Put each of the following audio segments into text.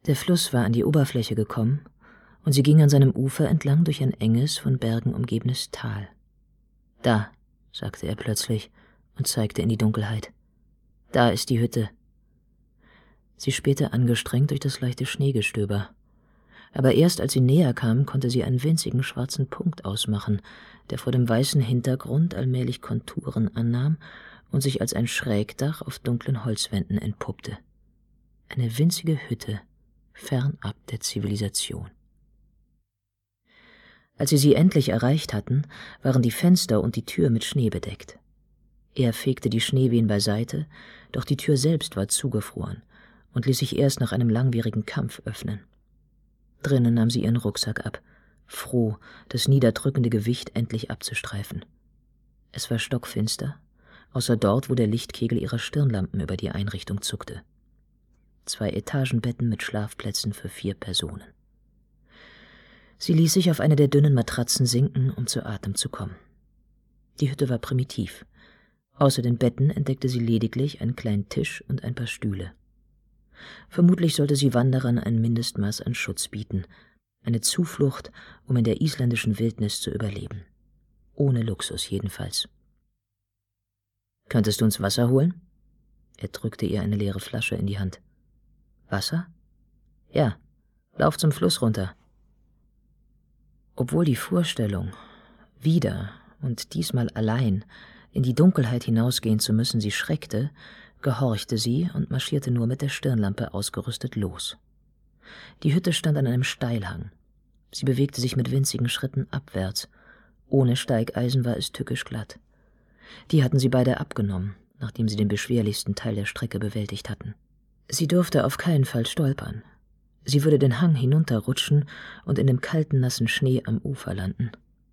Der Fluss war an die Oberfläche gekommen, und sie ging an seinem Ufer entlang durch ein enges, von Bergen umgebenes Tal. »Da«, sagte er plötzlich und zeigte in die Dunkelheit. »Da ist die Hütte.« Sie spähte angestrengt durch das leichte Schneegestöber. Aber erst als sie näher kam, konnte sie einen winzigen schwarzen Punkt ausmachen, der vor dem weißen Hintergrund allmählich Konturen annahm und sich als ein Schrägdach auf dunklen Holzwänden entpuppte. Eine winzige Hütte, fernab der Zivilisation. Als sie endlich erreicht hatten, waren die Fenster und die Tür mit Schnee bedeckt. Er fegte die Schneewehen beiseite, doch die Tür selbst war zugefroren und ließ sich erst nach einem langwierigen Kampf öffnen. Drinnen nahm sie ihren Rucksack ab, froh, das niederdrückende Gewicht endlich abzustreifen. Es war stockfinster, außer dort, wo der Lichtkegel ihrer Stirnlampen über die Einrichtung zuckte. 2 Etagenbetten mit Schlafplätzen für 4 Personen. Sie ließ sich auf eine der dünnen Matratzen sinken, um zu Atem zu kommen. Die Hütte war primitiv. Außer den Betten entdeckte sie lediglich einen kleinen Tisch und ein paar Stühle. Vermutlich sollte sie Wanderern ein Mindestmaß an Schutz bieten, eine Zuflucht, um in der isländischen Wildnis zu überleben. Ohne Luxus jedenfalls. »Könntest du uns Wasser holen?« Er drückte ihr eine leere Flasche in die Hand. »Wasser?« »Ja, lauf zum Fluss runter.« Obwohl die Vorstellung, wieder und diesmal allein, in die Dunkelheit hinausgehen zu müssen, sie schreckte, gehorchte sie und marschierte nur mit der Stirnlampe ausgerüstet los. Die Hütte stand an einem Steilhang. Sie bewegte sich mit winzigen Schritten abwärts. Ohne Steigeisen war es tückisch glatt. Die hatten sie beide abgenommen, nachdem sie den beschwerlichsten Teil der Strecke bewältigt hatten. Sie durfte auf keinen Fall stolpern. Sie würde den Hang hinunterrutschen und in dem kalten, nassen Schnee am Ufer landen.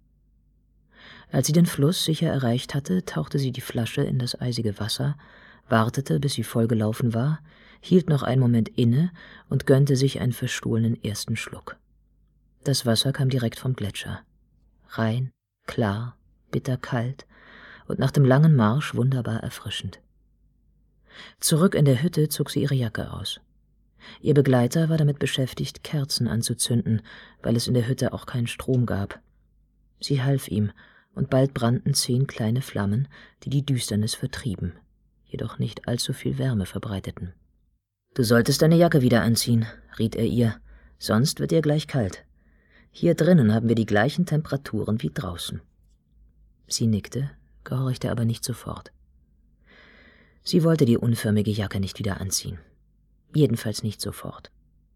Als sie den Fluss sicher erreicht hatte, tauchte sie die Flasche in das eisige Wasser, wartete, bis sie vollgelaufen war, hielt noch einen Moment inne und gönnte sich einen verstohlenen ersten Schluck. Das Wasser kam direkt vom Gletscher. Rein, klar, bitterkalt und nach dem langen Marsch wunderbar erfrischend. Zurück in der Hütte zog sie ihre Jacke aus. Ihr Begleiter war damit beschäftigt, Kerzen anzuzünden, weil es in der Hütte auch keinen Strom gab. Sie half ihm, und bald brannten 10 kleine Flammen, die die Düsternis vertrieben, jedoch nicht allzu viel Wärme verbreiteten. »Du solltest deine Jacke wieder anziehen«, riet er ihr, »sonst wird dir gleich kalt. Hier drinnen haben wir die gleichen Temperaturen wie draußen.« Sie nickte, gehorchte aber nicht sofort. Sie wollte die unförmige Jacke nicht wieder anziehen. Jedenfalls nicht sofort.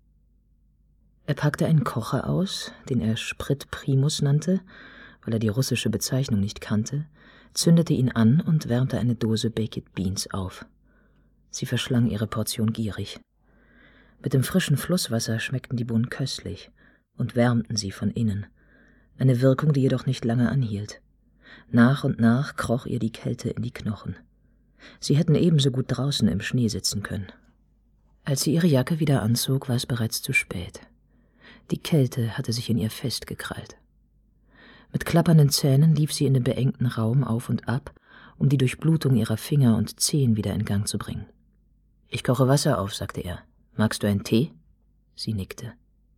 Er packte einen Kocher aus, den er Sprit Primus nannte, weil er die russische Bezeichnung nicht kannte, zündete ihn an und wärmte eine Dose Baked Beans auf. Sie verschlang ihre Portion gierig. Mit dem frischen Flusswasser schmeckten die Bohnen köstlich und wärmten sie von innen, eine Wirkung, die jedoch nicht lange anhielt. Nach und nach kroch ihr die Kälte in die Knochen. Sie hätten ebenso gut draußen im Schnee sitzen können. Als sie ihre Jacke wieder anzog, war es bereits zu spät. Die Kälte hatte sich in ihr festgekrallt. Mit klappernden Zähnen lief sie in dem beengten Raum auf und ab, um die Durchblutung ihrer Finger und Zehen wieder in Gang zu bringen. »Ich koche Wasser auf«, sagte er. »Magst du einen Tee?« Sie nickte.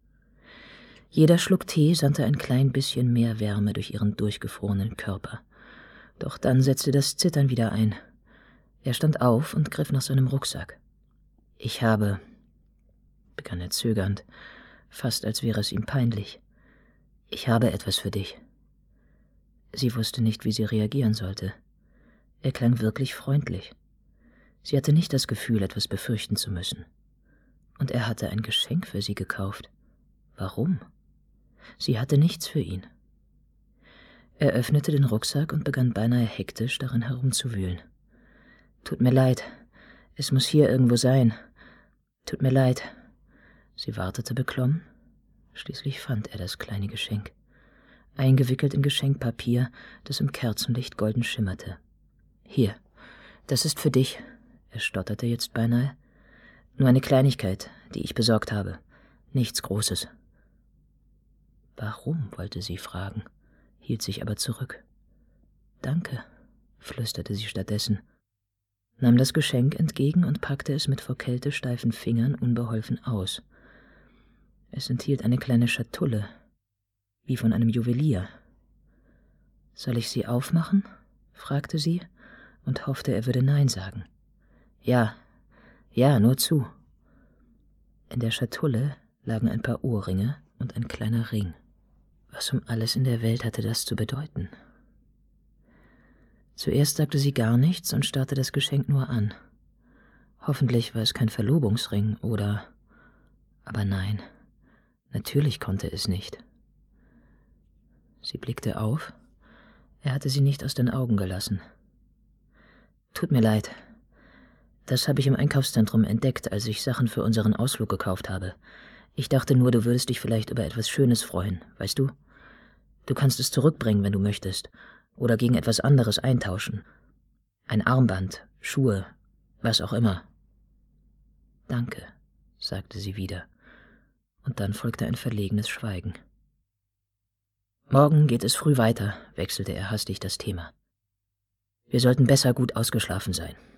Jeder Schluck Tee sandte ein klein bisschen mehr Wärme durch ihren durchgefrorenen Körper. Doch dann setzte das Zittern wieder ein. Er stand auf und griff nach seinem Rucksack. »Ich habe«, begann er zögernd, fast als wäre es ihm peinlich, »ich habe etwas für dich.« Sie wusste nicht, wie sie reagieren sollte. Er klang wirklich freundlich. Sie hatte nicht das Gefühl, etwas befürchten zu müssen. Und er hatte ein Geschenk für sie gekauft. Warum? Sie hatte nichts für ihn. Er öffnete den Rucksack und begann beinahe hektisch, darin herumzuwühlen. »Tut mir leid, es muss hier irgendwo sein. Tut mir leid.« Sie wartete beklommen. Schließlich fand er das kleine Geschenk, eingewickelt in Geschenkpapier, das im Kerzenlicht golden schimmerte. »Hier, das ist für dich«, er stotterte jetzt beinahe. »Nur eine Kleinigkeit, die ich besorgt habe. Nichts Großes.« »Warum?«, wollte sie fragen, hielt sich aber zurück. »Danke«, flüsterte sie stattdessen, nahm das Geschenk entgegen und packte es mit vor Kälte steifen Fingern unbeholfen aus. Es enthielt eine kleine Schatulle, wie von einem Juwelier. »Soll ich sie aufmachen?« fragte sie und hoffte, er würde Nein sagen. »Ja, nur zu.« In der Schatulle lagen ein paar Ohrringe und ein kleiner Ring. Was um alles in der Welt hatte das zu bedeuten? Zuerst sagte sie gar nichts und starrte das Geschenk nur an. Hoffentlich war es kein Verlobungsring oder... Aber nein, natürlich konnte es nicht. Sie blickte auf. Er hatte sie nicht aus den Augen gelassen. »Tut mir leid. Das habe ich im Einkaufszentrum entdeckt, als ich Sachen für unseren Ausflug gekauft habe. Ich dachte nur, du würdest dich vielleicht über etwas Schönes freuen, weißt du? Du kannst es zurückbringen, wenn du möchtest, oder gegen etwas anderes eintauschen. Ein Armband, Schuhe, was auch immer.« »Danke«, sagte sie wieder, und dann folgte ein verlegenes Schweigen. »Morgen geht es früh weiter«, wechselte er hastig das Thema. »Wir sollten besser gut ausgeschlafen sein.«